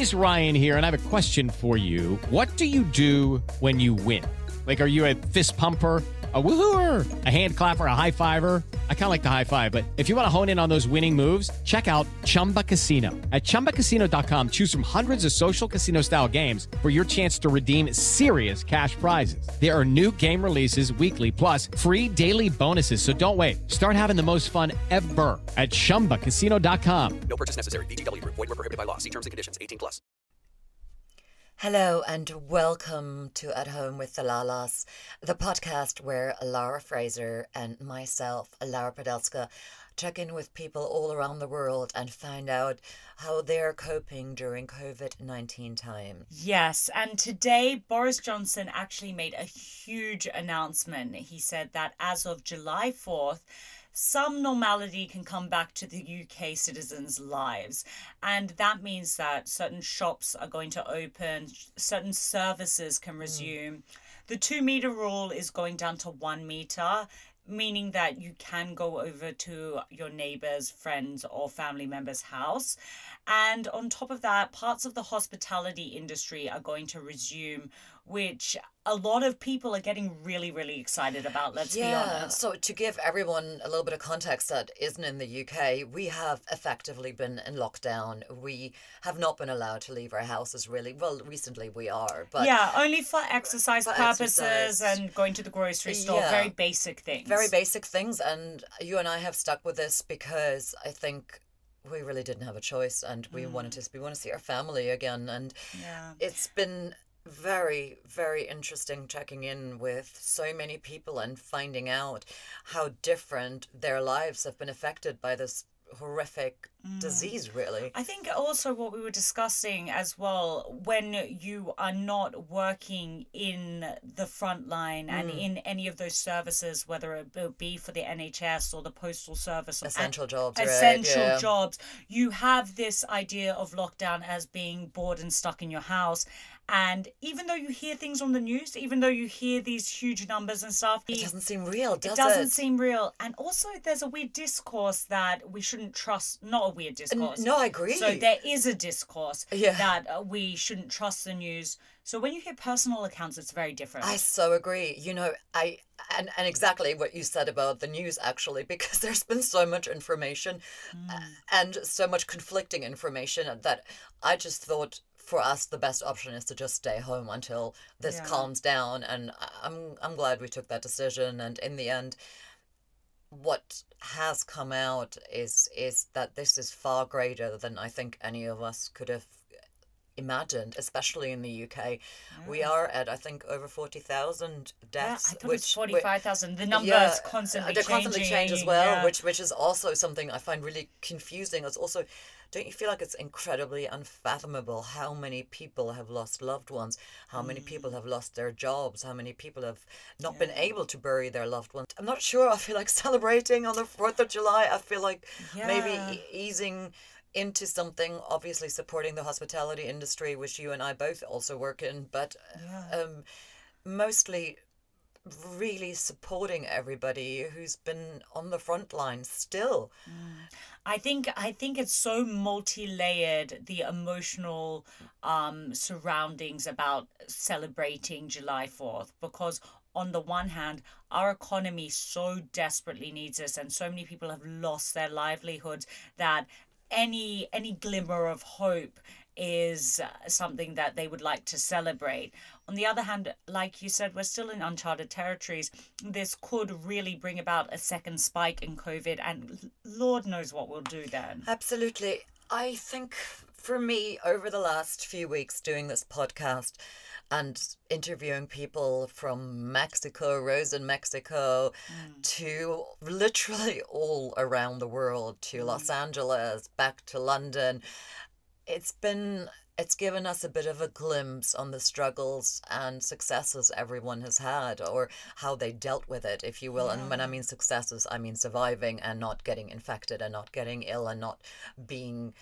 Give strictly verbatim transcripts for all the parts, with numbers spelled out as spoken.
is Ryan here, and I have a question for you. What do you do when you win? Like, are you a fist pumper, a woohooer, a hand clapper, a high fiver? I kind of like the high five, but if you want to hone in on those winning moves, check out Chumba Casino. At chumba casino dot com, choose from hundreds of social casino style games for your chance to redeem serious cash prizes. There are new game releases weekly, plus free daily bonuses. So don't wait. Start having the most fun ever at chumba casino dot com. No purchase necessary. V G W Group. Void where prohibited by law. See terms and conditions. eighteen plus. Hello and welcome to At Home with the Lalas, the podcast where Lara Fraser and myself, Laura Podelska, check in with people all around the world and find out how they're coping during COVID nineteen time. Yes, and today Boris Johnson actually made a huge announcement. He said that as of July fourth, some normality can come back to the U K citizens' lives. And that means that certain shops are going to open, certain services can resume. Mm. The two meter rule is going down to one meter, meaning that you can go over to your neighbor's, friends, or family member's house. And on top of that, parts of the hospitality industry are going to resume, which a lot of people are getting really, really excited about, let's yeah, be honest. So to give everyone a little bit of context that isn't in the U K, we have effectively been in lockdown. We have not been allowed to leave our houses, really. Well, recently we are. But yeah, only for exercise for purposes exercise. And going to the grocery store. Yeah. Very basic things. Very basic things. And you and I have stuck with this because I think we really didn't have a choice, and we mm. wanted to we want to see our family again. And yeah. it's been very, very interesting checking in with so many people and finding out how different their lives have been affected by this horrific mm. disease, really. I think also what we were discussing as well, when you are not working in the front line mm. and in any of those services, whether it be for the N H S or the postal service, essential or jobs, essential right? yeah. jobs, you have this idea of lockdown as being bored and stuck in your house. And even though you hear things on the news, even though you hear these huge numbers and stuff, it doesn't seem real, does it? It doesn't seem real. And also there's a weird discourse that we shouldn't trust, not a weird discourse. No, I agree. So there is a discourse yeah. that uh, we shouldn't trust the news. So when you hear personal accounts, it's very different. I so agree. You know, I and, and exactly what you said about the news, actually, because there's been so much information mm. and so much conflicting information that I just thought for us the best option is to just stay home until this yeah. calms down. And I'm I'm glad we took that decision. And in the end, what has come out is is that this is far greater than I think any of us could have imagined, especially in the U K. Yeah. We are at, I think, over forty thousand deaths. Yeah, I thought which, it was forty-five thousand. The numbers yeah, constantly they changing. constantly change as well, yeah. which which is also something I find really confusing. It's also, don't you feel like it's incredibly unfathomable how many people have lost loved ones, how mm. many people have lost their jobs, how many people have not yeah. been able to bury their loved ones. I'm not sure. I feel like celebrating on the fourth of July. I feel like yeah. maybe e- easing into something, obviously supporting the hospitality industry, which you and I both also work in, but yeah. um, mostly really supporting everybody who's been on the front line still. Mm. I think I think it's so multi-layered, the emotional um, surroundings about celebrating July fourth, because on the one hand, our economy so desperately needs us, and so many people have lost their livelihoods that any any glimmer of hope is something that they would like to celebrate. On the other hand, like you said, we're still in uncharted territories. This could really bring about a second spike in COVID, and Lord knows what we'll do then. Absolutely. I think for me, over the last few weeks doing this podcast and interviewing people from Mexico, Rose in Mexico, mm. to literally all around the world, to mm. Los Angeles, back to London, it's been, it's given us a bit of a glimpse on the struggles and successes everyone has had, or how they dealt with it, if you will. Yeah. And when I mean successes, I mean surviving and not getting infected and not getting ill and not being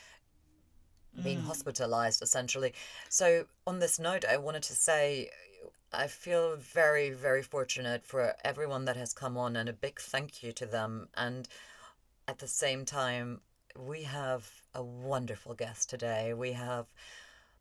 being mm. hospitalized, essentially. So on this note, I wanted to say I feel very, very fortunate for everyone that has come on, and a big thank you to them. And at the same time, we have a wonderful guest today. We have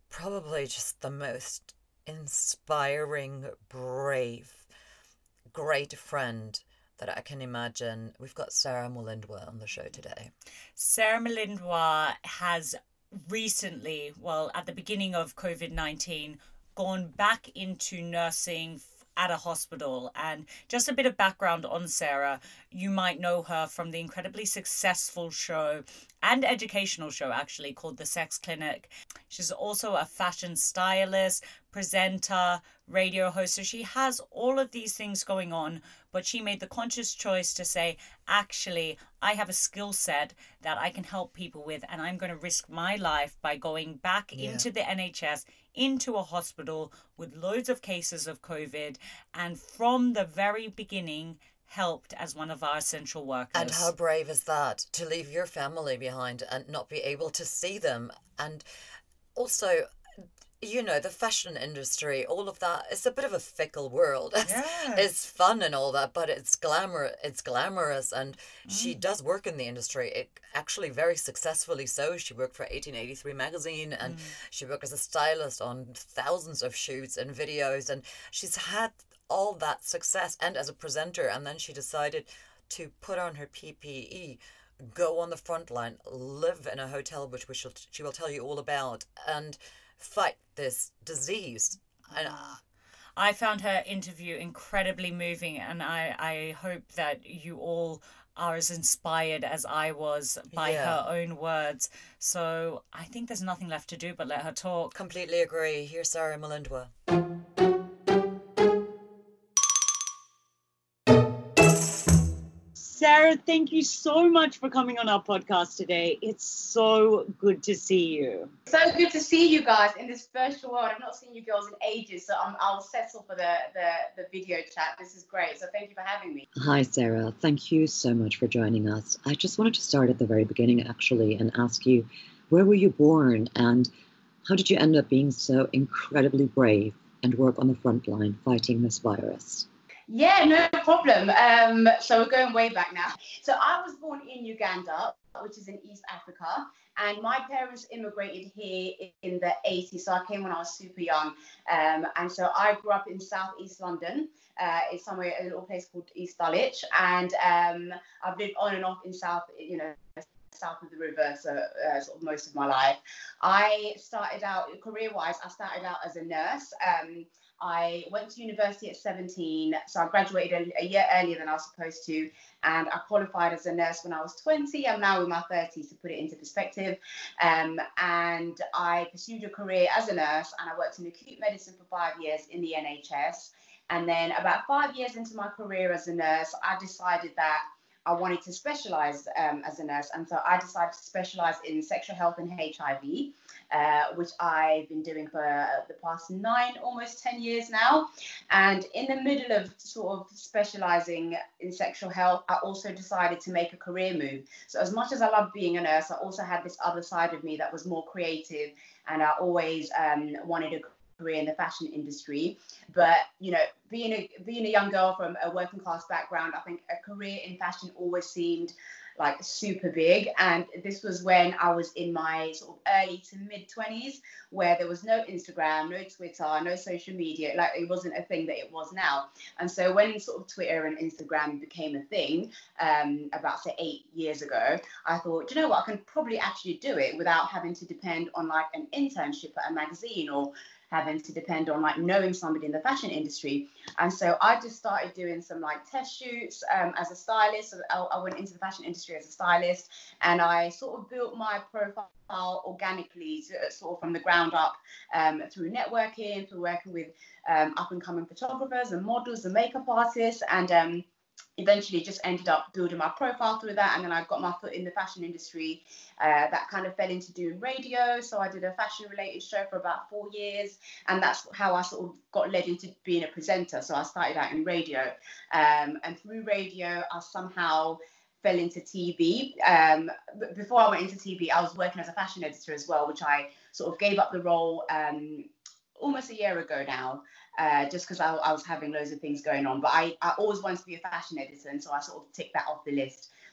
probably just the most inspiring, brave, great friend that I can imagine. We've got Sarah Mulindwa on the show today. Sarah Mulindwa has recently, well, at the beginning of COVID nineteen, gone back into nursing at a hospital. And just a bit of background on Sarah, you might know her from the incredibly successful show and educational show actually called The Sex Clinic. She's also a fashion stylist, presenter, radio host. So she has all of these things going on, but she made the conscious choice to say, actually, I have a skill set that I can help people with, and I'm going to risk my life by going back Yeah. into the N H S, into a hospital with loads of cases of COVID, and from the very beginning helped as one of our essential workers. And how brave is that, to leave your family behind and not be able to see them? And also, you know, the fashion industry, all of that, it's a bit of a fickle world. It's, Yeah. it's fun and all that, but it's glamour, it's glamorous. And Mm. she does work in the industry, it actually very successfully so. She worked for eighteen eighty-three magazine, and Mm. she worked as a stylist on thousands of shoots and videos. And she's had all that success, and as a presenter. And then she decided to put on her P P E, go on the front line, live in a hotel, which we shall, she will tell you all about, and fight this disease. And uh, I found her interview incredibly moving, and I, I hope that you all are as inspired as I was by Yeah. her own words. So I think there's nothing left to do but let her talk. completely agree. Here's Sarah Mulindwa. Sarah, thank you so much for coming on our podcast today. It's so good to see you. So good to see you guys in this virtual world. I've not seen you girls in ages, so I'm, I'll settle for the, the, the video chat. This is great. So thank you for having me. Hi, Sarah. Thank you so much for joining us. I just wanted to start at the very beginning, actually, and ask you, where were you born and how did you end up being so incredibly brave and work on the front line fighting this virus? Yeah, no problem. Um, so we're going way back now. So I was born in Uganda, which is in East Africa, and my parents immigrated here in the eighties. So I came when I was super young. Um, and so I grew up in Southeast London. Uh, it's somewhere, a little place called East Dulwich. And um, I've lived on and off in South, you know, south of the river, so uh, sort of most of my life. I started out, career-wise, I started out as a nurse. Um, I went to university at seventeen, so I graduated a, a year earlier than I was supposed to, and I qualified as a nurse when I was twenty. I'm now in my thirties, to put it into perspective. Um, and I pursued a career as a nurse, and I worked in acute medicine for five years in the N H S. And then about five years into my career as a nurse, I decided that I wanted to specialize um, as a nurse. And so I decided to specialize in sexual health and H I V, uh, which I've been doing for uh, the past nine, almost ten years now. And in the middle of sort of specializing in sexual health, I also decided to make a career move. So as much as I love being a nurse, I also had this other side of me that was more creative. And I always um, wanted a career in the fashion industry. But, you know, being a being a young girl from a working class background, I think a career in fashion always seemed like super big. And this was when I was in my sort of early to mid twenties, where there was no Instagram, no Twitter, no social media. Like, it wasn't a thing that it was now. And so when sort of Twitter and Instagram became a thing, um, about say eight years ago, I thought, do you know what, I can probably actually do it without having to depend on like an internship at a magazine or having to depend on like knowing somebody in the fashion industry. And so I just started doing some like test shoots um, as a stylist. So I, I went into the fashion industry as a stylist, and I sort of built my profile organically, to, sort of from the ground up, um, through networking, through working with um, up and coming photographers and models and makeup artists, and um, eventually just ended up building my profile through that. And then I got my foot in the fashion industry. Uh, that kind of fell into doing radio. So I did a fashion related show for about four years. And that's how I sort of got led into being a presenter. So I started out in radio. Um, and through radio, I somehow fell into T V. Um, but before I went into T V, I was working as a fashion editor as well, which I sort of gave up the role um, almost a year ago now. Uh, just because I, I was having loads of things going on. But I, I always wanted to be a fashion editor, and so I sort of ticked that off the list.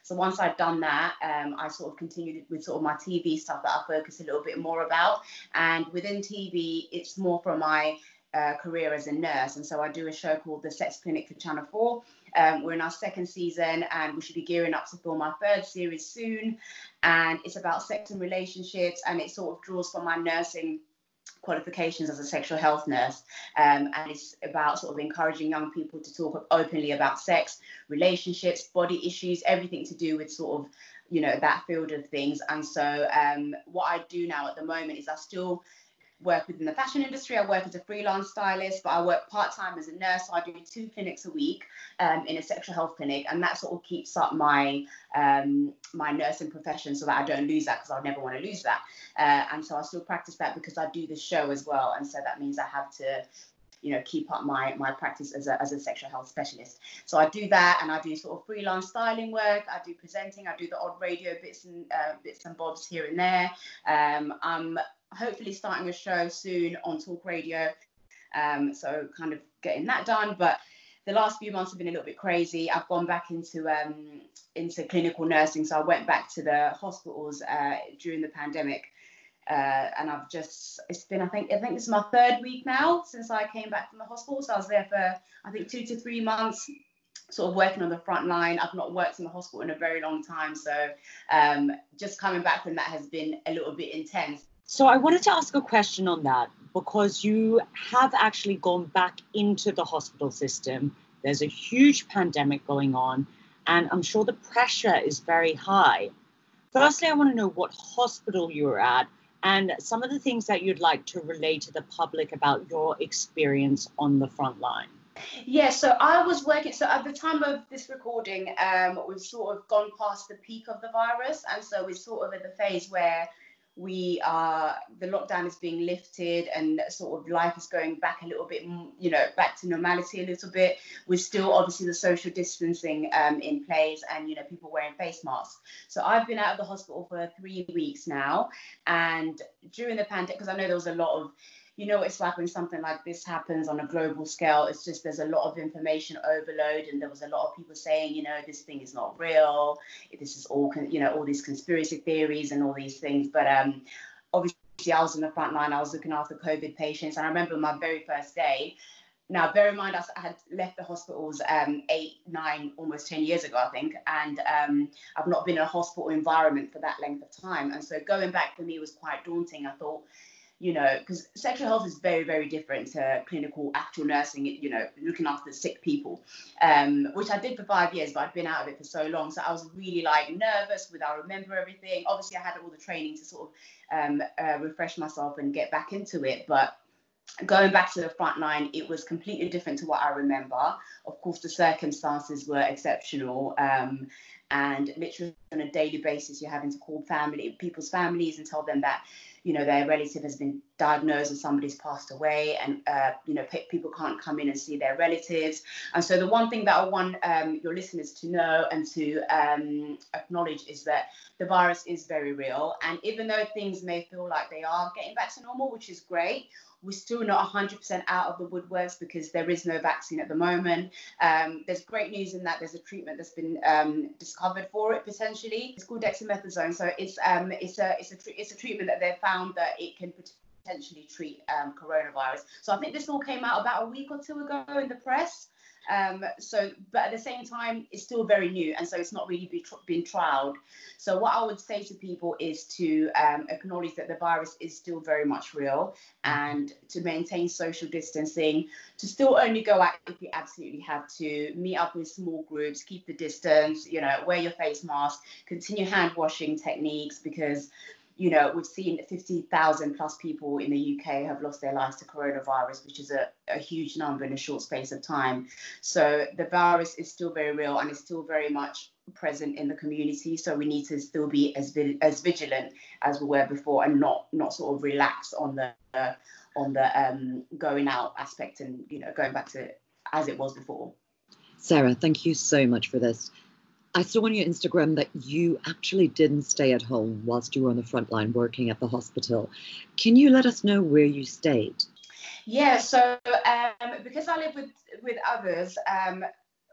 So once I'd done that, um, I sort of continued with sort of my T V stuff that I focus a little bit more about. And within T V, it's more from my uh, career as a nurse. And so I do a show called The Sex Clinic for Channel four. Um, we're in our second season and we should be gearing up to film our third series soon. And it's about sex and relationships, and it sort of draws from my nursing qualifications as a sexual health nurse, um, and it's about sort of encouraging young people to talk openly about sex, relationships, body issues, everything to do with sort of, you know, that field of things. And so um, what I do now at the moment is I still work within the fashion industry. I work as a freelance stylist, but I work part-time as a nurse. So I do two clinics a week um, in a sexual health clinic, and that sort of keeps up my um, my nursing profession so that I don't lose that, because I never want to lose that. Uh, and so I still practice that because I do the show as well. And so that means I have to, you know, keep up my my practice as a as a sexual health specialist. So I do that, and I do sort of freelance styling work. I do presenting. I do the odd radio bits and uh, bits and bobs here and there. Um, I'm hopefully starting a show soon on Talk Radio. Um, so kind of getting that done. But the last few months have been a little bit crazy. I've gone back into um, into clinical nursing. So I went back to the hospitals uh, during the pandemic. Uh, and I've just, it's been, I think, I think this is my third week now since I came back from the hospital. So I was there for, I think, two to three months, sort of working on the front line. I've not worked in the hospital in a very long time. So um, just coming back from that has been a little bit intense. So I wanted to ask a question on that, because you have actually gone back into the hospital system. There's a huge pandemic going on, and I'm sure the pressure is very high. Firstly, I want to know what hospital you're at, and some of the things that you'd like to relay to the public about your experience on the front line. Yeah, so I was working, so at the time of this recording, um, we've sort of gone past the peak of the virus. And so we're sort of at the phase where we are, the lockdown is being lifted and sort of life is going back a little bit, you know, back to normality a little bit. We're still obviously the social distancing um, in place, and, you know, people wearing face masks. So I've been out of the hospital for three weeks now. And during the pandemic, because I know there was a lot of, you know, it's like when something like this happens on a global scale, it's just there's a lot of information overload, and there was a lot of people saying, you know, this thing is not real. This is all, you know, all these conspiracy theories and all these things. But um, obviously, I was in the front line. I was looking after COVID patients, and I remember my very first day. Now, bear in mind, I had left the hospitals um, eight, nine, almost ten years ago, I think, and um, I've not been in a hospital environment for that length of time. And so going back for me was quite daunting. I thought, you know, because sexual health is very, very different to clinical actual nursing, you know, looking after sick people, um, which I did for five years, but I'd been out of it for so long. So I was really like nervous with, I remember everything. Obviously, I had all the training to sort of um, uh, refresh myself and get back into it. But going back to the front line, it was completely different to what I remember. Of course, the circumstances were exceptional. Um, and literally on a daily basis, you're having to call family, people's families and tell them that, you know, their relative has been diagnosed and somebody's passed away, and, uh, you know, pe- people can't come in and see their relatives. And so the one thing that I want um, your listeners to know and to um, acknowledge is that the virus is very real. And even though things may feel like they are getting back to normal, which is great, we're still not one hundred percent out of the woodworks because there is no vaccine at the moment. Um, there's great news in that there's a treatment that's been um, discovered for it potentially. It's called dexamethasone. So it's um, it's a it's a tr- it's a treatment that they've found that it can potentially treat um, coronavirus. So I think this all came out about a week or two ago in the press. Um, so, but at the same time, it's still very new, and so it's not really be tr- been trialed. So what I would say to people is to um, acknowledge that the virus is still very much real, and to maintain social distancing, to still only go out if you absolutely have to, meet up with small groups, keep the distance, you know, wear your face mask, continue hand washing techniques, because you know, we've seen fifty thousand plus people in the U K have lost their lives to coronavirus, which is a, a huge number in a short space of time. So the virus is still very real and is still very much present in the community. So we need to still be as vi- as vigilant as we were before, and not not sort of relax on the uh, on the um, going out aspect, and, you know, going back to as it was before. Sarah, thank you so much for this. I saw on your Instagram that you actually didn't stay at home whilst you were on the front line working at the hospital. Can you let us know where you stayed? Yeah, so um, because I live with, with others, um,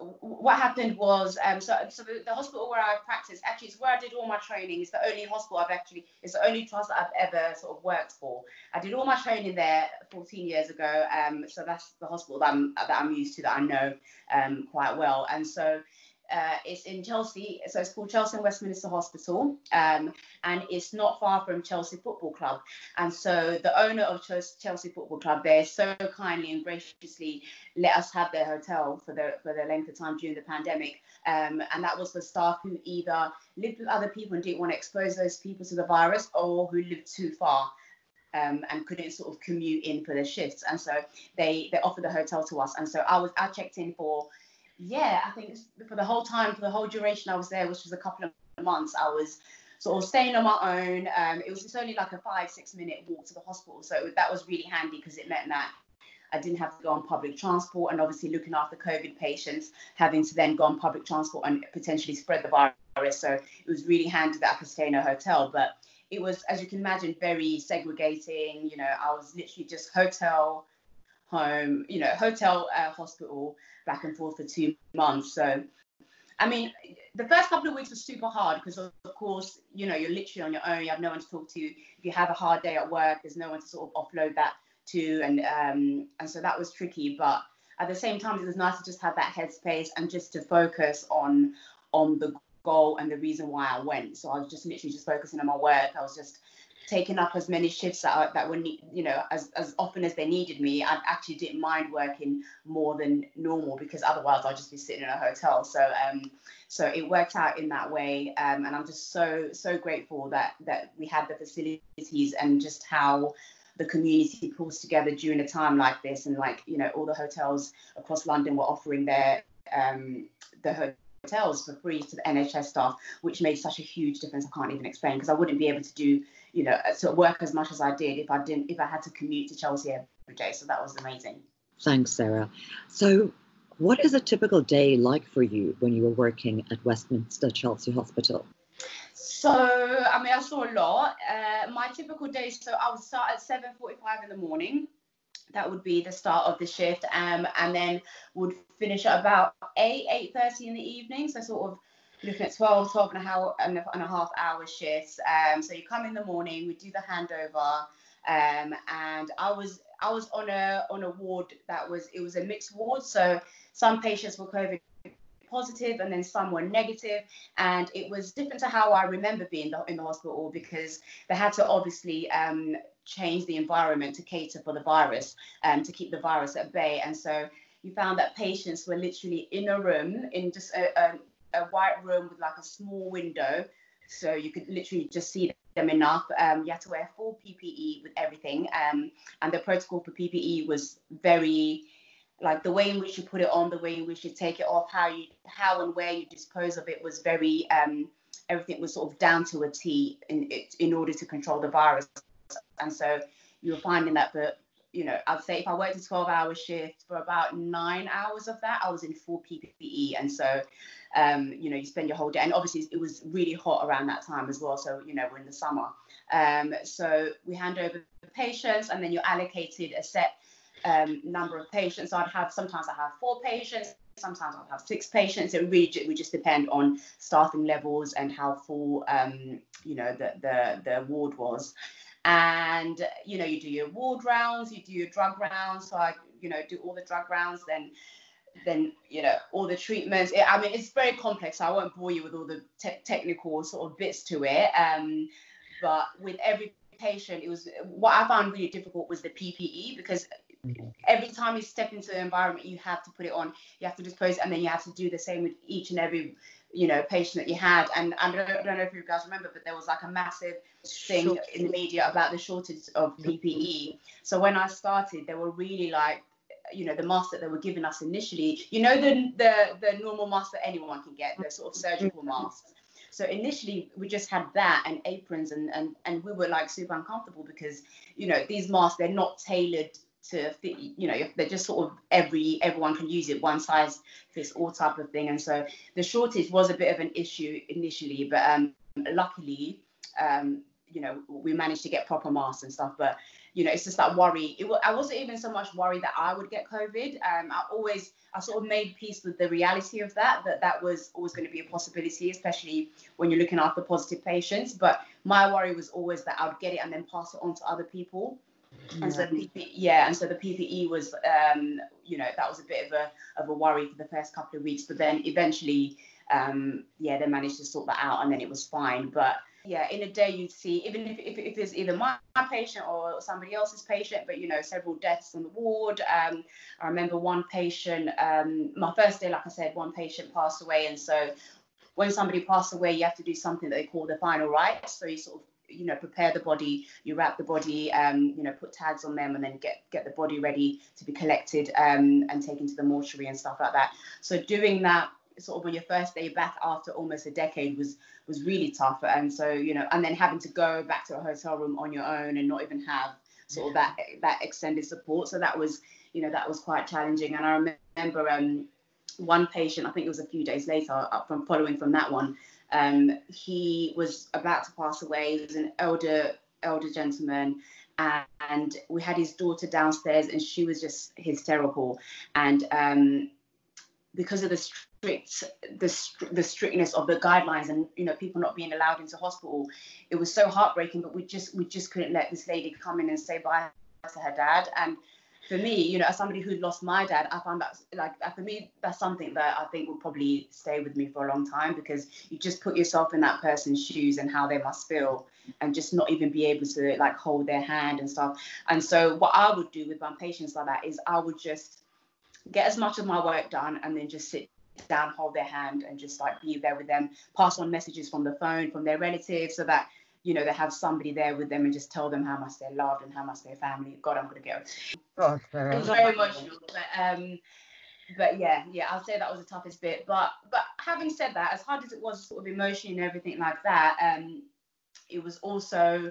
what happened was, um, so, so the, the hospital where I practiced, actually it's where I did all my training. It's the only hospital I've actually, it's the only trust that I've ever sort of worked for. I did all my training there fourteen years ago. Um, so that's the hospital that I'm, that I'm used to, that I know um, quite well. And so uh, it's in Chelsea. So it's called Chelsea and Westminster Hospital. Um, and it's not far from Chelsea Football Club. And so the owner of Chelsea Football Club there so kindly and graciously let us have their hotel for the for the length of time during the pandemic. Um, and that was for staff who either lived with other people and didn't want to expose those people to the virus, or who lived too far um, and couldn't sort of commute in for their shifts. And so they they offered the hotel to us. And so I was I checked in for, yeah, I think for the whole time, for the whole duration I was there, which was a couple of months, I was sort of staying on my own. Um, it was just only like a five, six minute walk to the hospital. So that was really handy, because it meant that I didn't have to go on public transport, and obviously looking after COVID patients, having to then go on public transport and potentially spread the virus. So it was really handy that I could stay in a hotel. But it was, as you can imagine, very segregating. You know, I was literally just hotel, home, you know, hotel, uh, hospital, back and forth for two months. So, I mean, the first couple of weeks was super hard, because of course, you know, you're literally on your own. You have no one to talk to. If you have a hard day at work, there's no one to sort of offload that to. And um, and so that was tricky. But at the same time, it was nice to just have that headspace and just to focus on on the goal and the reason why I went. So I was just literally just focusing on my work. I was just taking up as many shifts that, I, that were, you know, as, as often as they needed me. I actually didn't mind working more than normal, because otherwise I'd just be sitting in a hotel. So um, so it worked out in that way. Um, and I'm just so, so grateful that, that we had the facilities, and just how the community pulls together during a time like this. And like, you know, all the hotels across London were offering their um, the hotels for free to the N H S staff, which made such a huge difference. I can't even explain, because I wouldn't be able to do, you know, to work as much as I did if I didn't, if I had to commute to Chelsea every day. So that was amazing. Thanks, Sarah. So what is a typical day like for you when you were working at Westminster Chelsea Hospital? So, I mean, I saw a lot. Uh, my typical day, so I would start at seven forty-five in the morning. That would be the start of the shift, um, and then would finish at about eight, eight thirty in the evening. So sort of looking at twelve, twelve and a half, and a half hour shifts. Um, so you come in the morning, we do the handover, um, and I was I was on a on a ward that was, it was a mixed ward. So some patients were COVID positive, and then some were negative, and it was different to how I remember being in the hospital, because they had to obviously um, change the environment to cater for the virus, um, to keep the virus at bay. And so you found that patients were literally in a room, in just a, a, a white room with like a small window, so you could literally just see them enough. Um, you had to wear full P P E with everything, um, and the protocol for P P E was very, like the way in which you put it on, the way in which you take it off, how you, how and where you dispose of it was very, um, everything was sort of down to a T in in order to control the virus. And so you were finding that, for, you know, I'd say if I worked a twelve hour shift, for about nine hours of that, I was in full P P E. And so, um, you know, you spend your whole day, and obviously it was really hot around that time as well. So, you know, we're in the summer. Um, so we hand over the patients, and then you're allocated a set um, number of patients. So I'd have, sometimes I have four patients, sometimes I'll have six patients. It really would just depend on staffing levels and how full, um, you know, the, the, the ward was. And, you know, you do your ward rounds, you do your drug rounds. So I, you know, do all the drug rounds, then, then, you know, all the treatments. It, I mean, it's very complex. So I won't bore you with all the te- technical sort of bits to it. Um, but with every patient, it was, what I found really difficult was the P P E, because every time you step into the environment, you have to put it on, you have to dispose, and then you have to do the same with each and every, you know, patient that you had. And I don't, I don't know if you guys remember, but there was like a massive thing sure. in the media about the shortage of P P E. So when I started, they were really like, you know, the masks that they were giving us initially, you know, the the the normal masks that anyone can get, the sort of surgical masks. So initially we just had that and aprons, and and and we were like super uncomfortable, because, you know, these masks, they're not tailored to fit, you know, they're just sort of every everyone can use it, one size fits all type of thing. And so the shortage was a bit of an issue initially, but um luckily um you know, we managed to get proper masks and stuff. But you know, it's just that worry. It, I wasn't even so much worried that I would get COVID. Um, I always, I sort of made peace with the reality of that, that that was always going to be a possibility, especially when you're looking after positive patients. But my worry was always that I would get it and then pass it on to other people. Yeah. And so, the P P E, yeah, and so the P P E was, um, you know, that was a bit of a of a worry for the first couple of weeks. But then eventually, um, yeah, they managed to sort that out, and then it was fine. But yeah, in a day you'd see, even if, if, if it's either my, my patient or somebody else's patient, but, you know, several deaths on the ward. Um, I remember one patient, um, my first day, like I said, one patient passed away. And so when somebody passed away, you have to do something that they call the final rites. So you sort of, you know, prepare the body, you wrap the body, um, you know, put tags on them, and then get, get the body ready to be collected um, and taken to the mortuary and stuff like that. So doing that sort of on your first day back after almost a decade was was really tough. And so, you know, and then having to go back to a hotel room on your own and not even have sort of that that extended support. So that was, you know, that was quite challenging. And I remember um, one patient, I think it was a few days later, up from following from that one, um, he was about to pass away. He was an elder elder gentleman. And we had his daughter downstairs, and she was just hysterical. And um, because of the strict, the, the strictness of the guidelines, and, you know, people not being allowed into hospital, it was so heartbreaking. But we just we just couldn't let this lady come in and say bye to her dad. And for me, you know, as somebody who'd lost my dad, I found that, like, for me, that's something that I think will probably stay with me for a long time, because you just put yourself in that person's shoes and how they must feel, and just not even be able to, like, hold their hand and stuff. And so what I would do with my patients like that is I would just get as much of my work done, and then just sit down, hold their hand, and just, like, be there with them, pass on messages from the phone, from their relatives, so that, you know, they have somebody there with them, and just tell them how much they're loved and how much they're family. God, I'm going to go. Oh, very it's very emotional. But, um, but yeah, yeah, I'll say that was the toughest bit. But but having said that, as hard as it was sort of emotionally and everything like that, um, it was also,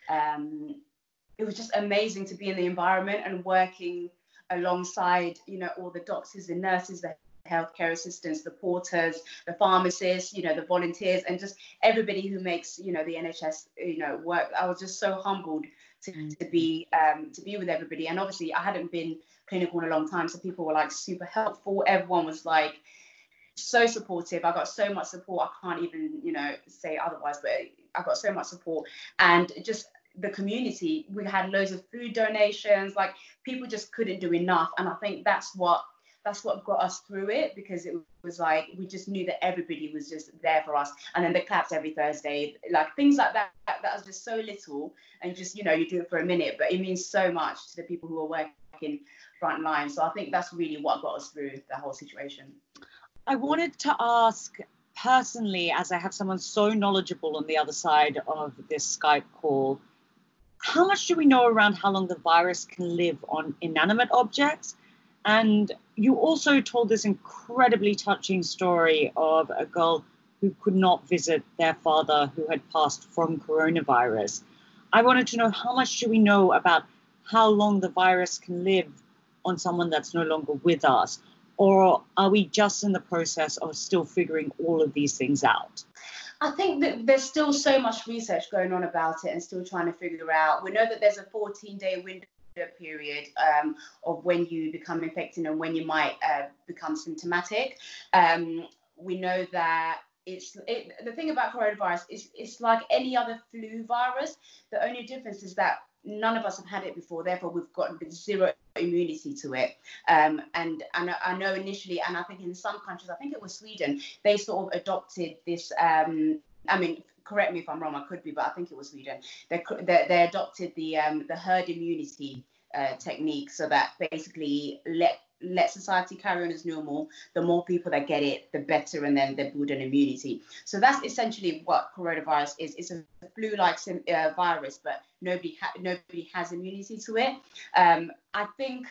um, it was just amazing to be in the environment and working alongside, you know, all the doctors and nurses, the healthcare assistants, the porters, the pharmacists, you know, the volunteers, and just everybody who makes, you know, the N H S, you know, work. I was just so humbled to, to be um, to be with everybody. And obviously I hadn't been clinical in a long time, so people were, like, super helpful. Everyone was, like, so supportive. I got so much support. I can't even, you know, say otherwise, but I got so much support. And just the community, we had loads of food donations, like, people just couldn't do enough. And I think that's what that's what got us through it, because it was like, we just knew that everybody was just there for us. And then the claps every Thursday, like, things like that, that, that was just so little, and just, you know, you do it for a minute, but it means so much to the people who are working front line. So I think that's really what got us through the whole situation. I wanted to ask personally, as I have someone so knowledgeable on the other side of this Skype call, how much do we know around how long the virus can live on inanimate objects? And you also told this incredibly touching story of a girl who could not visit their father who had passed from coronavirus. I wanted to know, how much do we know about how long the virus can live on someone that's no longer with us? Or are we just in the process of still figuring all of these things out? I think that there's still so much research going on about it, and still trying to figure out. We know that there's a fourteen day window period um, of when you become infected and when you might uh, become symptomatic. Um, we know that it's it, the thing about coronavirus is it's like any other flu virus. The only difference is that none of us have had it before, therefore we've got zero immunity to it. Um, and and I know initially, and I think in some countries, I think it was Sweden, they sort of adopted this. Um, I mean, correct me if I'm wrong, I could be, but I think it was Sweden. They they, they adopted the um, the herd immunity uh, technique, so that basically let let society carry on as normal. The more people that get it, the better, and then they build an immunity. So that's essentially what coronavirus is. It's a flu-like uh, virus, but nobody ha- nobody has immunity to it. Um, I think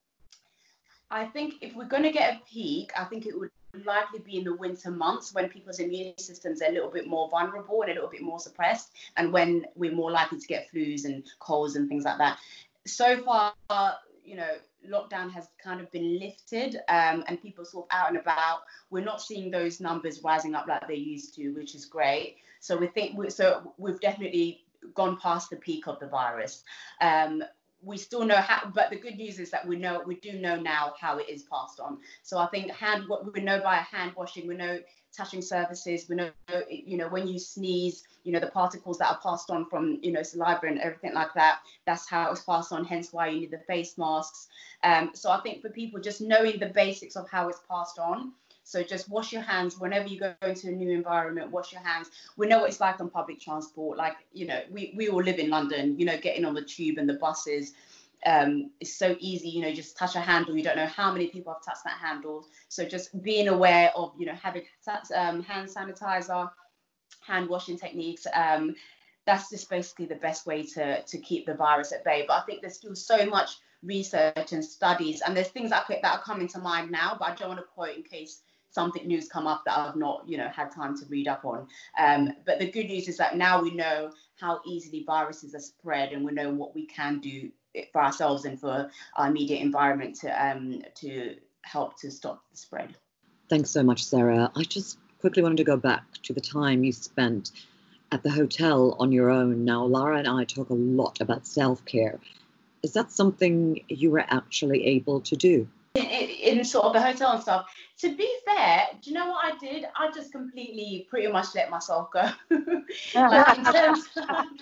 I think if we're going to get a peak, I think it would likely be in the winter months, when people's immune systems are a little bit more vulnerable and a little bit more suppressed, and when we're more likely to get flus and colds and things like that. So far, you know, lockdown has kind of been lifted, um, and people sort of out and about. We're not seeing those numbers rising up like they used to, which is great. So we think we, so we've definitely gone past the peak of the virus. Um, we still know how, but the good news is that we know, we do know now how it is passed on. So I think hand, what we know by hand washing, we know touching surfaces, we know, you know, when you sneeze, you know, the particles that are passed on from, you know, saliva and everything like that, that's how it's passed on, hence why you need the face masks. Um, so I think for people, just knowing the basics of how it's passed on. So just wash your hands whenever you go into a new environment, wash your hands. We know what it's like on public transport. Like, you know, we, we all live in London, you know, getting on the tube and the buses. Um, it's so easy, you know, just touch a handle. You don't know how many people have touched that handle. So just being aware of, you know, having um, hand sanitizer, hand washing techniques. Um, that's just basically the best way to, to keep the virus at bay. But I think there's still so much research and studies, and there's things that, that are coming to mind now, but I don't want to quote in case something new's come up that I've not, you know, had time to read up on. Um, but the good news is that now we know how easily viruses are spread, and we know what we can do for ourselves and for our immediate environment to um, to help to stop the spread. Thanks so much, Sarah. I just quickly wanted to go back to the time you spent at the hotel on your own. Now, Lara and I talk a lot about self-care. Is that something you were actually able to do? In, in, in sort of the hotel and stuff. To be fair, do you know what I did? I just completely pretty much let myself go. Like, in terms of,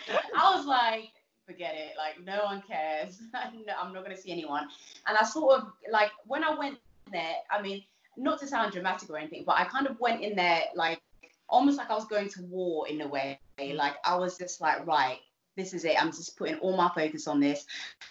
I was like, forget it. Like, no one cares. No, I'm not going to see anyone. And I sort of, like, when I went there, I mean, not to sound dramatic or anything, but I kind of went in there, like, almost like I was going to war in a way. Like, I was just like, right, this is it. I'm just putting all my focus on this.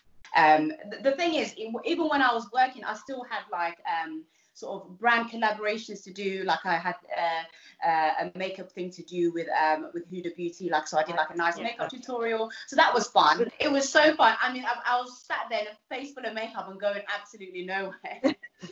Um, the, the thing is, even when I was working, I still had like um, sort of brand collaborations to do. Like I had uh, uh, a makeup thing to do with um, with Huda Beauty. Like, so I did like a nice makeup tutorial. So that was fun. It was so fun. I mean, I, I was sat there in a face full of makeup and going absolutely nowhere.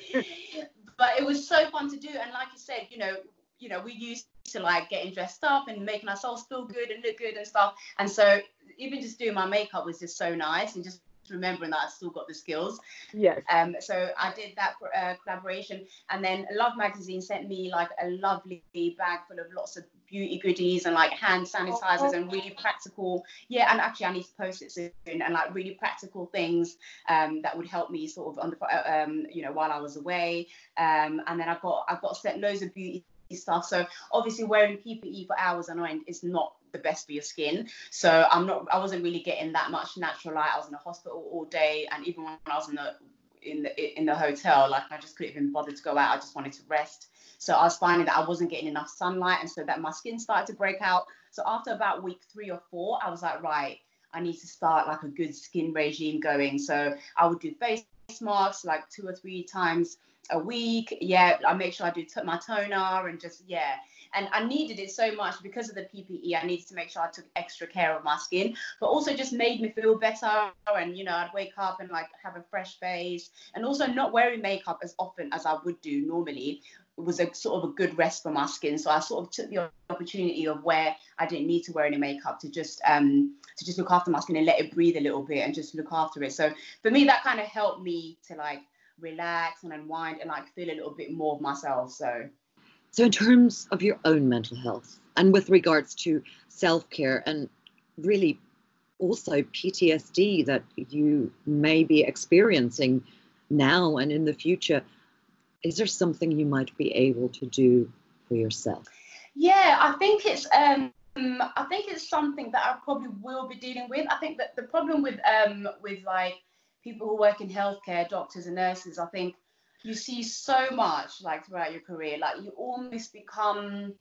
But it was so fun to do. And like you said, you know, you know, we used to like getting dressed up and making ourselves feel good and look good and stuff. And so even just doing my makeup was just so nice, and just remembering that I still got the skills. Yes. Um. So I did that uh, collaboration, and then Love Magazine sent me like a lovely bag full of lots of beauty goodies and like hand sanitizers oh. and really practical. Yeah, and actually I need to post it soon, and like really practical things um that would help me sort of on the um you know while I was away. Um. And then I got I got sent loads of beauty stuff. So obviously wearing P P E for hours on end is not the best for your skin. So I'm not I wasn't really getting that much natural light. I was in the hospital all day, and even when I was in the in the in the hotel, like I just couldn't even bother to go out. I just wanted to rest. So I was finding that I wasn't getting enough sunlight, and so that my skin started to break out. So after about week three or four, I was like, right, I need to start like a good skin regime going. So I would do face masks like two or three times a week. Yeah, I make sure I do t- my toner and just, yeah. And I needed it so much because of the P P E. I needed to make sure I took extra care of my skin, but also just made me feel better. And, you know, I'd wake up and like have a fresh face, and also not wearing makeup as often as I would do normally was a sort of a good rest for my skin. So I sort of took the opportunity of where I didn't need to wear any makeup to just um to just look after my skin and let it breathe a little bit and just look after it. So for me, that kind of helped me to like relax and unwind and like feel a little bit more of myself. So so in terms of your own mental health and with regards to self-care and really also P T S D that you may be experiencing now and in the future, is there something you might be able to do for yourself? Yeah, I think it's um I think it's something that I probably will be dealing with. I think that the problem with um with like people who work in healthcare, doctors and nurses, I think you see so much like throughout your career, like you almost become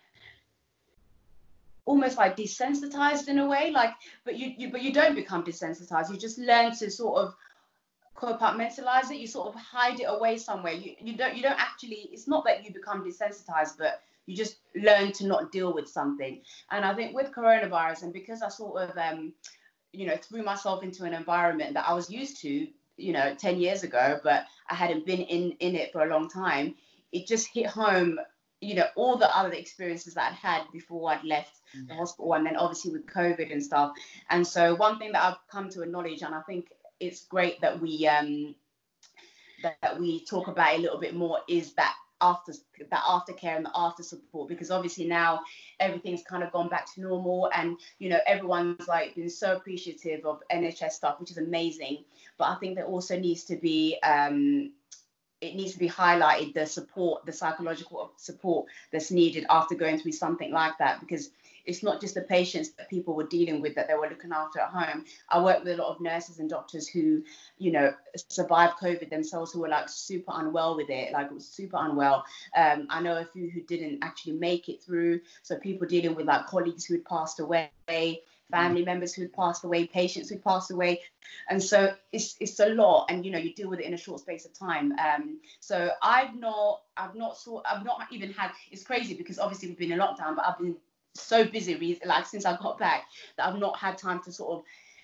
almost like desensitized in a way, like, but you, you but you don't become desensitized. You just learn to sort of compartmentalize it. You sort of hide it away somewhere. You you don't you don't actually. It's not that you become desensitized, but you just learn to not deal with something. And I think with coronavirus, and because I sort of um you know threw myself into an environment that I was used to, you know, ten years ago, but I hadn't been in in it for a long time, it just hit home, you know, all the other experiences that I'd had before I'd left mm-hmm. the hospital, and then obviously with COVID and stuff. And so one thing that I've come to acknowledge, and I think it's great that we um that, that we talk about it a little bit more, is that after that aftercare and the after support, because obviously now everything's kind of gone back to normal, and you know everyone's like been so appreciative of N H S stuff, which is amazing. But I think there also needs to be um, it needs to be highlighted, the support, the psychological support that's needed after going through something like that, because it's not just the patients that people were dealing with that they were looking after at home. I work with a lot of nurses and doctors who, you know, survived COVID themselves, who were like super unwell with it, like it was super unwell. Um, I know a few who didn't actually make it through. So people dealing with like colleagues who had passed away, family members who had passed away, patients who had passed away. And so it's it's a lot, and you know, you deal with it in a short space of time. Um, so I've not, I've not saw, I've not even had, it's crazy because obviously we've been in lockdown, but I've been so busy like since I got back that I've not had time to sort of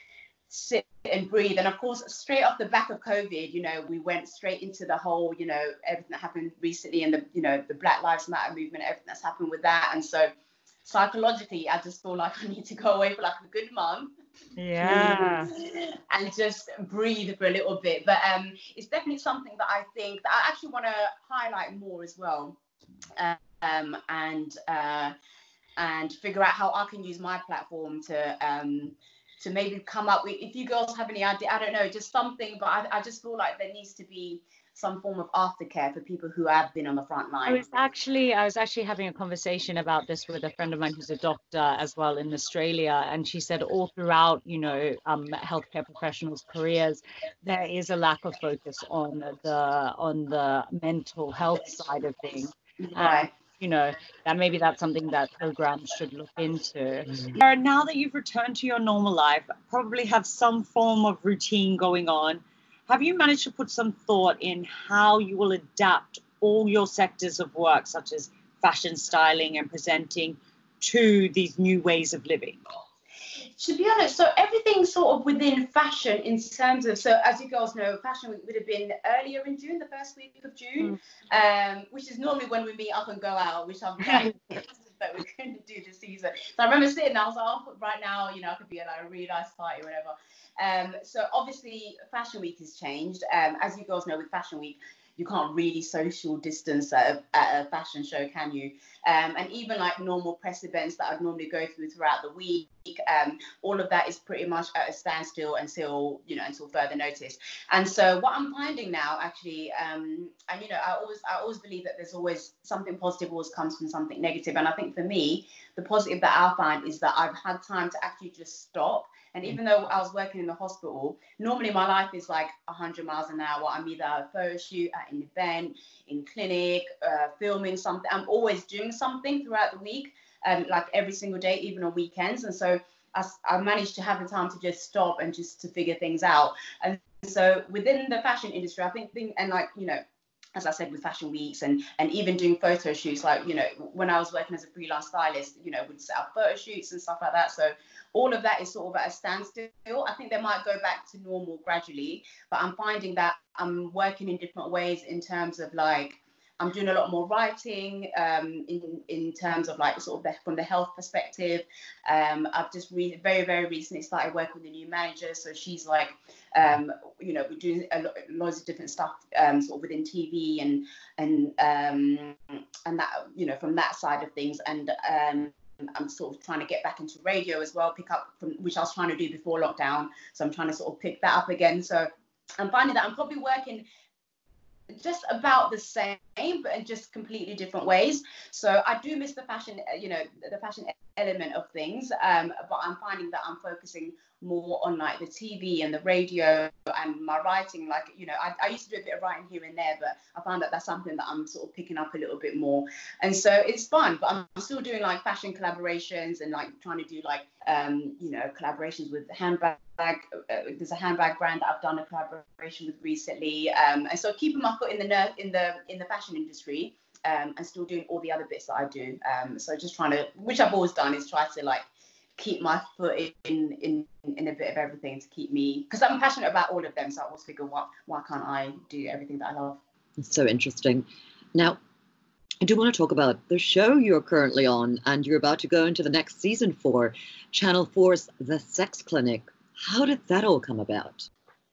sit and breathe. And of course, straight off the back of COVID, you know, we went straight into the whole, you know, everything that happened recently, and the, you know, the Black Lives Matter movement, everything that's happened with that. And so psychologically, I just feel like I need to go away for like a good month. Yeah. And just breathe for a little bit. But um, it's definitely something that I think that I actually want to highlight more as well. Um, and uh, and figure out how I can use my platform to um, to maybe come up with, if you girls have any idea, I don't know, just something, but I, I just feel like there needs to be some form of aftercare for people who have been on the front line. I was actually I was actually having a conversation about this with a friend of mine who's a doctor as well in Australia, and she said all throughout, you know, um, healthcare professionals' careers, there is a lack of focus on the on the mental health side of things. Right. Um, you know, that maybe that's something that programs should look into. Mm-hmm. Now that you've returned to your normal life, probably have some form of routine going on. Have you managed to put some thought in how you will adapt all your sectors of work, such as fashion, styling, and presenting, to these new ways of living? To be honest, so everything's sort of within fashion in terms of, so as you girls know, Fashion Week would have been earlier in June, the first week of June, mm. um, which is normally when we meet up and go out, which I'm glad that we couldn't do this season. So I remember sitting, I was like, oh, right now, you know, I could be at like a really nice party or whatever. Um, so obviously Fashion Week has changed. Um, as you girls know, with Fashion Week, you can't really social distance at a, at a fashion show, can you? Um, and even like normal press events that I'd normally go through throughout the week, um, all of that is pretty much at a standstill until, you know, until further notice. And so what I'm finding now, actually, um, and you know, I always, I always believe that there's always something positive always comes from something negative. And I think for me, the positive that I find is that I've had time to actually just stop. And even though I was working in the hospital, normally my life is like one hundred miles an hour. I'm either at a photo shoot, at an event, in clinic, uh, filming something. I'm always doing something throughout the week, um, like every single day, even on weekends. And so I, I managed to have the time to just stop and just to figure things out. And so within the fashion industry, I think, thing, and like, you know, as I said, with fashion weeks and, and even doing photo shoots, like, you know, when I was working as a freelance stylist, you know, we'd set up photo shoots and stuff like that. So all of that is sort of at a standstill. I think they might go back to normal gradually, but I'm finding that I'm working in different ways in terms of like, I'm doing a lot more writing um, in, in terms of like sort of the, from the health perspective. Um, I've just re- very, very recently started working with a new manager. So she's like, um, you know, we're doing a lot, loads of different stuff um, sort of within T V and, and, um, and that, you know, from that side of things. And um, I'm sort of trying to get back into radio as well, pick up from, which I was trying to do before lockdown. So I'm trying to sort of pick that up again. So I'm finding that I'm probably working just about the same, but in just completely different ways. So I do miss the fashion, you know, the fashion element of things, um, but I'm finding that I'm focusing more on like the T V and the radio and my writing. Like, you know, I, I used to do a bit of writing here and there, but I found that that's something that I'm sort of picking up a little bit more. And so it's fun, but I'm still doing like fashion collaborations and like trying to do like, um, you know, collaborations with handbag. Uh, there's a handbag brand that I've done a collaboration with recently. Um, and so keeping my foot in the ner- in the in the fashion industry. Um, and still doing all the other bits that I do. Um, so just trying to, which I've always done, is try to like keep my foot in in in a bit of everything to keep me, because I'm passionate about all of them. So I always figure, what why can't I do everything that I love? It's so interesting. Now, I do want to talk about the show you're currently on, and you're about to go into the next season for Channel four's The Sex Clinic. How did that all come about?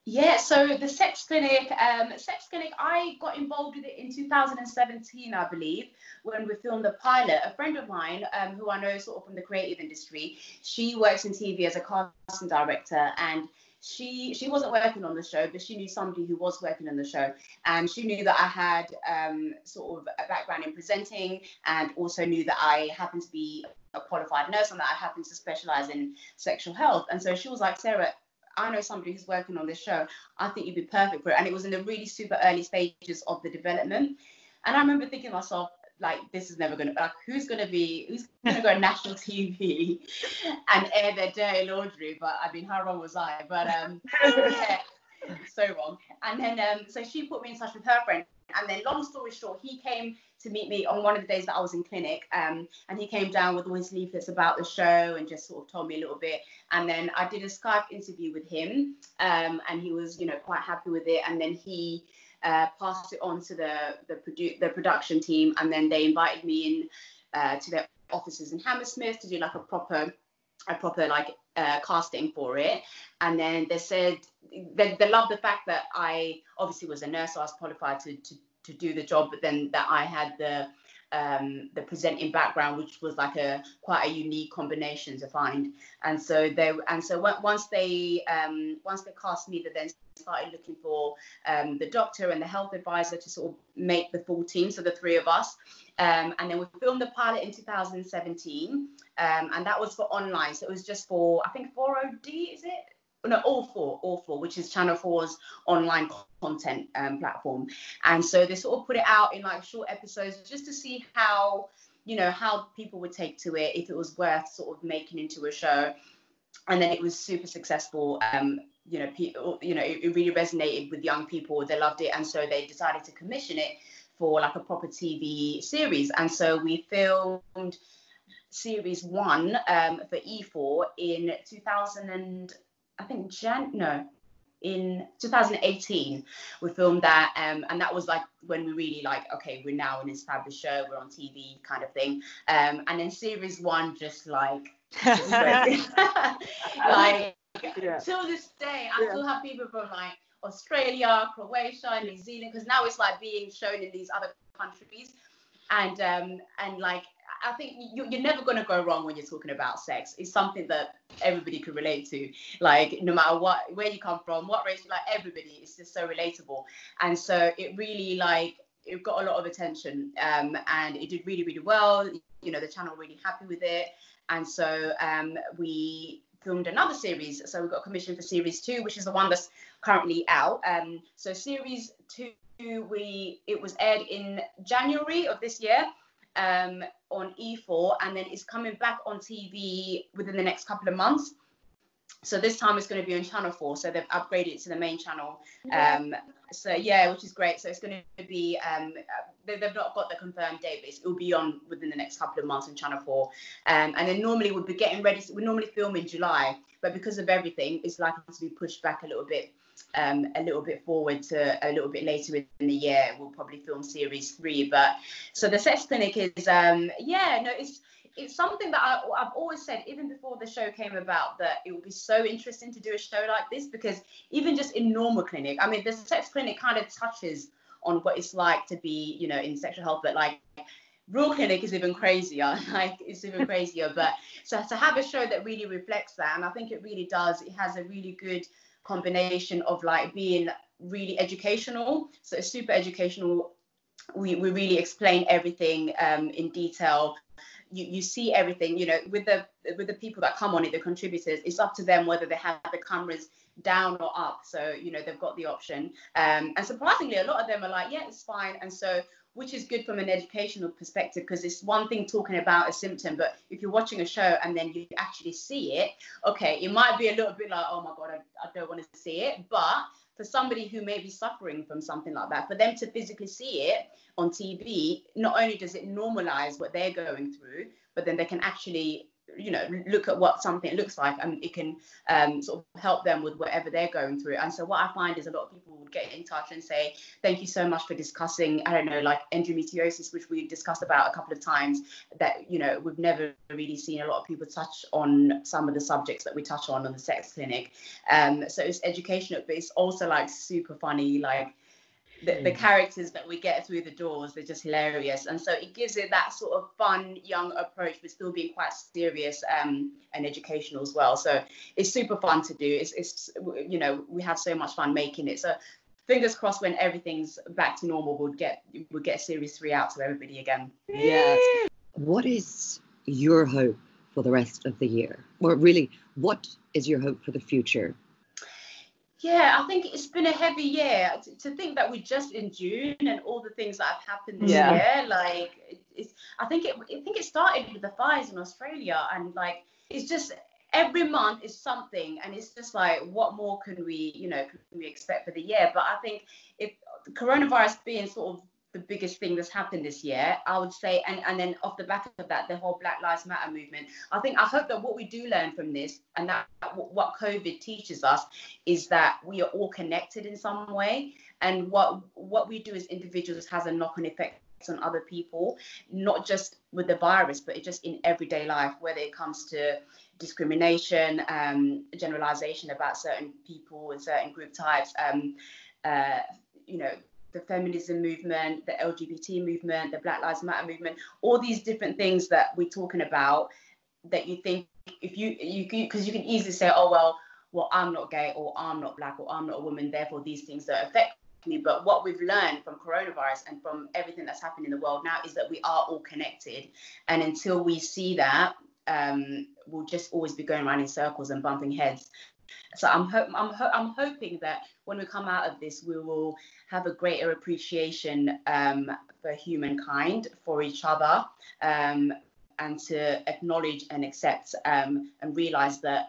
Yeah, so the Sex Clinic, um, Sex Clinic, I got involved with it in two thousand seventeen, I believe, when we filmed the pilot. A friend of mine, um, who I know sort of from the creative industry, she works in T V as a casting director, and she she wasn't working on the show, but she knew somebody who was working on the show, and she knew that I had um, sort of a background in presenting, and also knew that I happened to be a qualified nurse and that I happened to specialize in sexual health. And so she was like, Sarah, I know somebody who's working on this show. I think you'd be perfect for it. And it was in the really super early stages of the development. And I remember thinking to myself, like, this is never going to, like, who's going to be, who's going to go on national T V and air their dirty laundry? But I mean, how wrong was I? But um, yeah, so wrong. And then, um, so she put me in touch with her friend. And then, long story short, he came to meet me on one of the days that I was in clinic. Um, and he came down with all his leaflets about the show and just sort of told me a little bit. And then I did a Skype interview with him. Um, and he was, you know, quite happy with it. And then he uh, passed it on to the the, produ- the production team. And then they invited me in uh, to their offices in Hammersmith to do like a proper, a proper like uh, casting for it. And then they said they, they loved the fact that I obviously was a nurse, so I was qualified to to to do the job, but then that I had the um, the presenting background, which was like a quite a unique combination to find. And so they and so once they um, once they cast me, they then started looking for um, the doctor and the health advisor to sort of make the full team, so the three of us. Um, and then we filmed the pilot in two thousand seventeen, um, and that was for online. So it was just for, I think, four O D, is it? No, all four, all four, which is Channel four's online content um, platform. And so they sort of put it out in like short episodes just to see how, you know, how people would take to it, if it was worth sort of making into a show. And then it was super successful. Um, you know, people, you know, it, it really resonated with young people. They loved it. And so they decided to commission it for like a proper T V series. And so we filmed series one um, for E four in two thousand and I think Jan no in two thousand eighteen we filmed that, um, and that was like when we really like, okay, we're now an established show, we're on T V kind of thing. Um, and then series one just like like yeah. Till this day I yeah. still have people from like Australia, Croatia, New Zealand, because now it's like being shown in these other countries. And um, and like I think you, you're never going to go wrong when you're talking about sex. It's something that everybody can relate to. Like no matter what, where you come from, what race, like everybody, it's just so relatable. And so it really like it got a lot of attention, um, and it did really really well. You know, the channel were really happy with it, and so um, we filmed another series. So we got commissioned for series two, which is the one that's currently out. Um, so series two. We it was aired in January of this year um, on E four, and then it's coming back on T V within the next couple of months. So this time it's going to be on Channel four, so they've upgraded it to the main channel. Um, so yeah, which is great. So it's going to be um, they, they've not got the confirmed date, but it will be on within the next couple of months on Channel four. Um, and then normally we'd be getting ready. We normally film in July, but because of everything, it's likely to be pushed back a little bit. Um, a little bit forward to a little bit later in the year. We'll probably film series three. But so the Sex Clinic is um yeah no it's it's something that I, I've always said even before the show came about, that it would be so interesting to do a show like this, because even just in normal clinic, I mean the Sex Clinic kind of touches on what it's like to be, you know, in sexual health, but like real clinic is even crazier. Like it's even crazier. But so to have a show that really reflects that, and I think it really does, it has a really good combination of like being really educational, so it's super educational. We we really explain everything um, in detail. You you see everything, you know, with the with the people that come on it, the contributors. It's up to them whether they have the cameras down or up. So you know they've got the option. Um, and surprisingly, a lot of them are like, yeah, it's fine. And so, which is good from an educational perspective, because it's one thing talking about a symptom, but if you're watching a show and then you actually see it, okay, it might be a little bit like, oh my God, I, I don't want to see it. But for somebody who may be suffering from something like that, for them to physically see it on T V, not only does it normalize what they're going through, but then they can actually you know, look at what something looks like, and it can um, sort of help them with whatever they're going through. And so what I find is a lot of people would get in touch and say, thank you so much for discussing, I don't know, like endometriosis, which we've discussed about a couple of times, that, you know, we've never really seen a lot of people touch on some of the subjects that we touch on on the sex clinic. Um, so it's educational, but it's also like super funny, like, The, the characters that we get through the doors, they're just hilarious. And so it gives it that sort of fun, young approach, but still being quite serious um, and educational as well. So it's super fun to do. It's, it's, you know, we have so much fun making it. So fingers crossed when everything's back to normal, we'll get, we'll get series three out to everybody again. Yes. What is your hope for the rest of the year? Or really, what is your hope for the future? Yeah, I think it's been a heavy year. To, to think that we're just in June and all the things that have happened this Yeah. year, like, it's, I think it, I think it started with the fires in Australia, and like, it's just every month is something, and it's just like, what more can we, you know, can we expect for the year? But I think if coronavirus being sort of the biggest thing that's happened this year, I would say, and, and then off the back of that, the whole Black Lives Matter movement, I think, I hope that what we do learn from this, and that what COVID teaches us, is that we are all connected in some way. And what what we do as individuals has a knock-on effect on other people, not just with the virus, but it just in everyday life, whether it comes to discrimination, um, generalization about certain people and certain group types, um, uh, you know, the feminism movement, the L G B T movement, the Black Lives Matter movement, all these different things that we're talking about, that you think, if you, you because you can easily say, oh, well, well, I'm not gay, or I'm not black, or I'm not a woman, therefore these things don't affect me. But what we've learned from coronavirus and from everything that's happening in the world now is that we are all connected. And until we see that, um, we'll just always be going around in circles and bumping heads. So I'm, ho- I'm, ho- I'm hoping that when we come out of this, we will have a greater appreciation um, for humankind, for each other, um, and to acknowledge and accept um, and realize that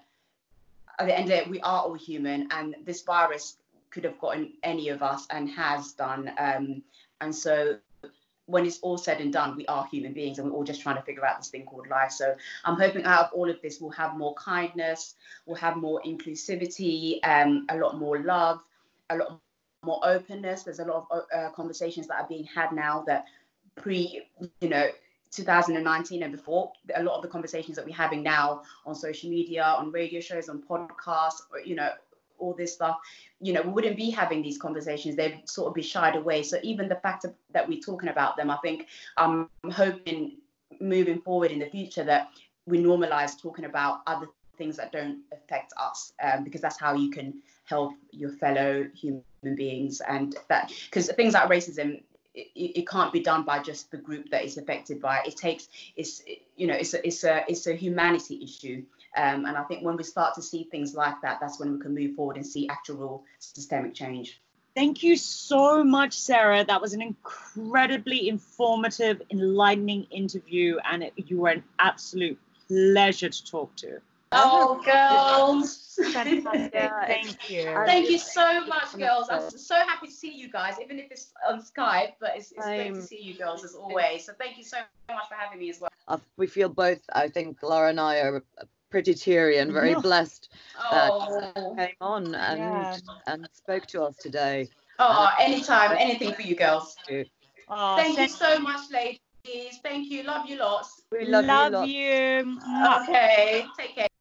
at the end of it, we are all human, and this virus could have gotten any of us and has done. Um, and so when it's all said and done, we are human beings, and we're all just trying to figure out this thing called life. So I'm hoping out of all of this, we'll have more kindness, we'll have more inclusivity, um, a lot more love, a lot more openness. There's a lot of uh, conversations that are being had now that pre, you know, two thousand nineteen and before. A lot of the conversations that we're having now on social media, on radio shows, on podcasts, or, you know, all this stuff, you know, we wouldn't be having these conversations. They'd sort of be shied away. So even the fact of, that we're talking about them, I think I'm hoping moving forward in the future that we normalize talking about other things that don't affect us, um, because that's how you can help your fellow human beings. And that, because things like racism, it, it can't be done by just the group that is affected by it. It takes, it's, you know, it's a, it's a, it's a humanity issue. Um, and I think when we start to see things like that, that's when we can move forward and see actual systemic change. Thank you so much, Sarah. That was an incredibly informative, enlightening interview, and it, you were an absolute pleasure to talk to. Oh, girls. Fantastic. Thank you. Thank you so much, girls. I'm so happy to see you guys, even if it's on Skype, but it's, it's great to see you girls as always. So thank you so much for having me as well. Uh, we feel both, I think Laura and I are pretty teary and very Yeah. blessed that Oh, you came on and, Yeah. and spoke to us today. oh, anytime, anything for you girls. Oh, Thank you thank- so much, ladies. Thank you. Love you lots. We love, love you lots. you. Mwah. Okay, take care.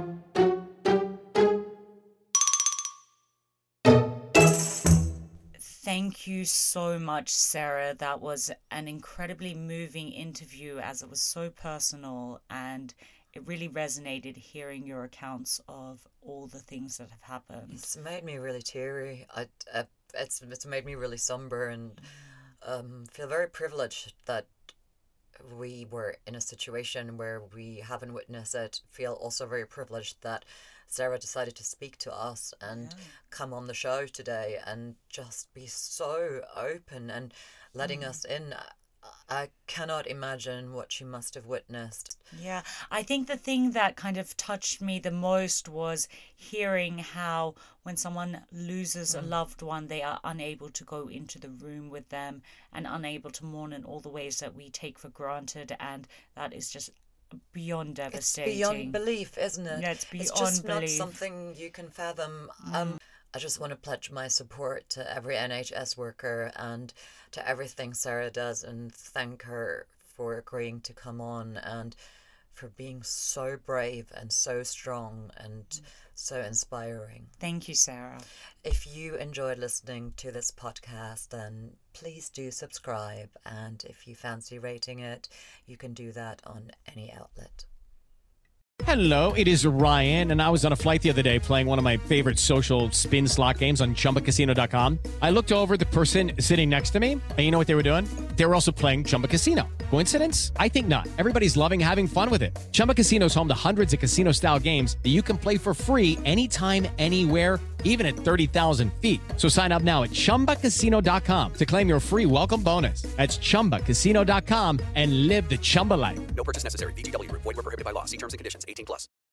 Thank you so much, Sarah. That was an incredibly moving interview, as it was so personal, and it really resonated hearing your accounts of all the things that have happened. It's made me really teary. I, I, it's it's made me really somber, and um, feel very privileged that we were in a situation where we haven't witnessed it. Feel also very privileged that Sarah decided to speak to us and Yeah. come on the show today and just be so open and letting us in. I cannot imagine what she must have witnessed. Yeah, I think the thing that kind of touched me the most was hearing how when someone loses a loved one, they are unable to go into the room with them and unable to mourn in all the ways that we take for granted. And that is just beyond It's devastating. beyond belief, isn't it? Yeah, it's beyond It's just not belief. something you can fathom. Um, I just want to pledge my support to every N H S worker and to everything Sarah does, and thank her for agreeing to come on and for being so brave and so strong and so inspiring. Thank you, Sarah. If you enjoyed listening to this podcast, then please do subscribe. And if you fancy rating it, you can do that on any outlet. Hello, it is Ryan, and I was on a flight the other day playing one of my favorite social spin slot games on Chumba Casino dot com. I looked over at the person sitting next to me, and you know what they were doing? They were also playing Chumba Casino. Coincidence? I think not. Everybody's loving having fun with it. Chumba Casino is home to hundreds of casino-style games that you can play for free anytime, anywhere, even at thirty thousand feet. So sign up now at Chumba Casino dot com to claim your free welcome bonus. That's Chumba Casino dot com and live the Chumba life. No purchase necessary. V G W. Void where prohibited by law. See terms and conditions. eighteen plus.